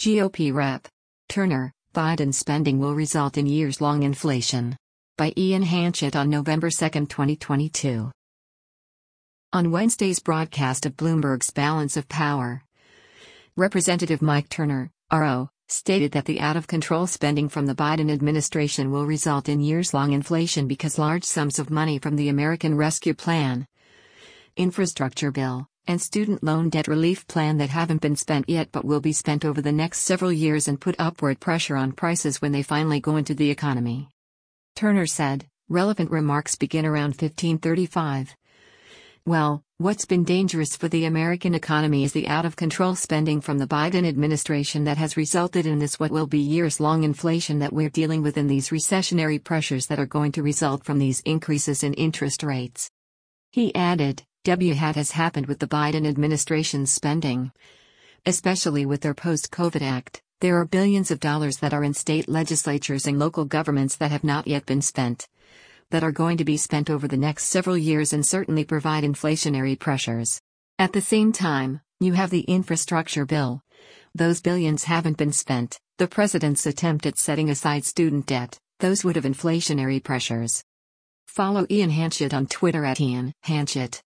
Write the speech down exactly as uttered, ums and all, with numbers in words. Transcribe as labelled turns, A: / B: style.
A: G O P Rep. Turner, Biden spending will result in years-long inflation. By Ian Hanchett on November second, twenty twenty-two. On Wednesday's broadcast of Bloomberg's Balance of Power, Representative Mike Turner, R O, stated that the out-of-control spending from the Biden administration will result in years-long inflation because large sums of money from the American Rescue Plan, infrastructure bill, and student loan debt relief plan that haven't been spent yet but will be spent over the next several years and put upward pressure on prices when they finally go into the economy. Turner said, relevant remarks begin around fifteen thirty-five. Well, what's been dangerous for the American economy is the out-of-control spending from the Biden administration that has resulted in this what will be years-long inflation that we're dealing with and these recessionary pressures that are going to result from these increases in interest rates. He added, W hat has happened with the Biden administration's spending. Especially with their post-COVID act, there are billions of dollars that are in state legislatures and local governments that have not yet been spent, that are going to be spent over the next several years and certainly provide inflationary pressures. At the same time, you have the infrastructure bill. Those billions haven't been spent, the president's attempt at setting aside student debt, those would have inflationary pressures. Follow Ian Hanchett on Twitter at Ian Hanchett.